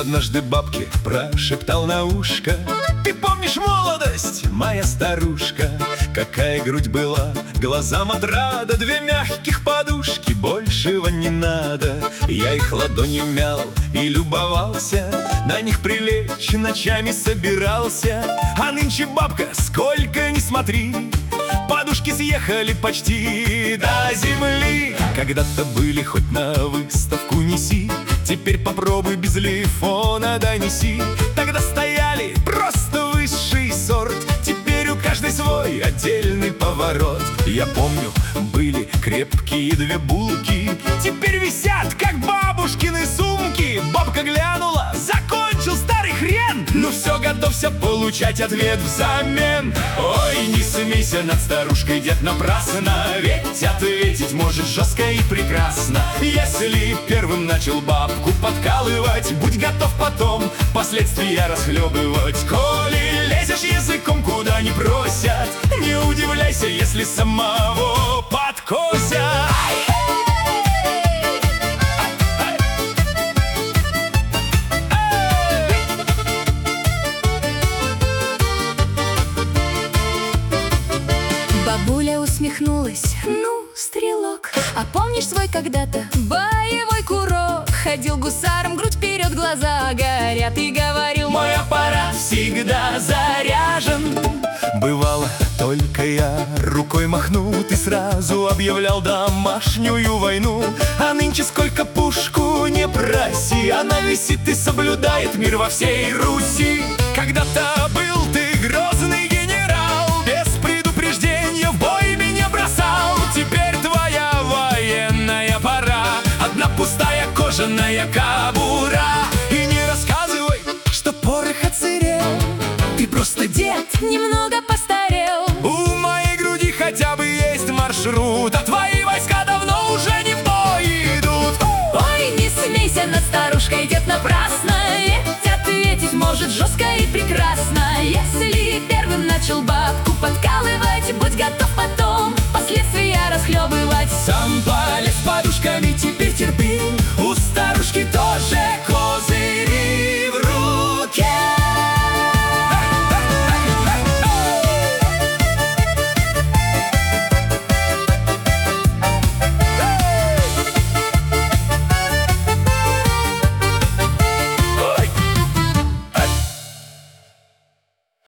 однажды бабке прошептал на ушко: ты помнишь молодость, моя старушка? Какая грудь была, глазам отрада, две мягких подушки, большего не надо. Я их ладонью мял и любовался, на них прилечь ночами собирался. А нынче, бабка, сколько ни смотри, подушки съехали почти до земли. Когда-то были, хоть на выставку неси, теперь попробуй без лифона донеси. Тогда стояли просто высший сорт, теперь у каждой свой отдельный поворот. Я помню, были крепкие две булки, теперь висят, как бабушкины сумки. Бабка глянула: закончил старый хрен, ну все, готовься получать ответ взамен. Ой, не смейся над старушкой, дед, напрасно, ведь ответить может жестко и прекрасно. Если первым начал бабку подкалывать, будь готов потом последствия расхлебывать. Коли лезешь языком куда не просят, не удивляйся, если самого подкосят. Бабуля усмехнулась: ну, стрелок, а помнишь свой когда-то боевой курок? Ходил гусаром, грудь вперед, глаза горят, и говорил: мой аппарат всегда заряжен. Бывало, только я рукой махну, ты сразу объявлял домашнюю войну. А нынче сколько пушку не проси, она висит и соблюдает мир во всей Руси. Когда-то был ты грозный генерал, без предупреждения в бой меня бросал. Теперь твоя военная пора, одна пустая кожаная кобура. И не рассказывай, что порох отсырел, ты просто дед, немного постарел. у моей груди хотя бы есть маршрут, а твои войска давно уже не в бой идут. Ой, не смейся над старушкой, дед, напрасно, ведь ответить может жестко и прекрасно.